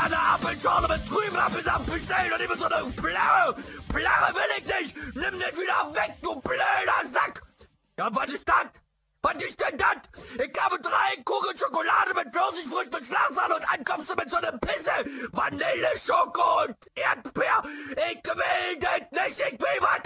eine Apfelschorle mit trüben Apfelsaft bestellen und immer so eine Plärre. Plärre will ich nicht. Nimm den wieder weg, du blöder Sack. Ja, was ist das? Was ist denn das? Ich habe 3 Kugeln Schokolade mit Pfirsichfrüchten und Schlagsahne und dann kommst du mit so einer Pisse. Vanille, Schoko und Erdbeer. Ich will das nicht. Ich will was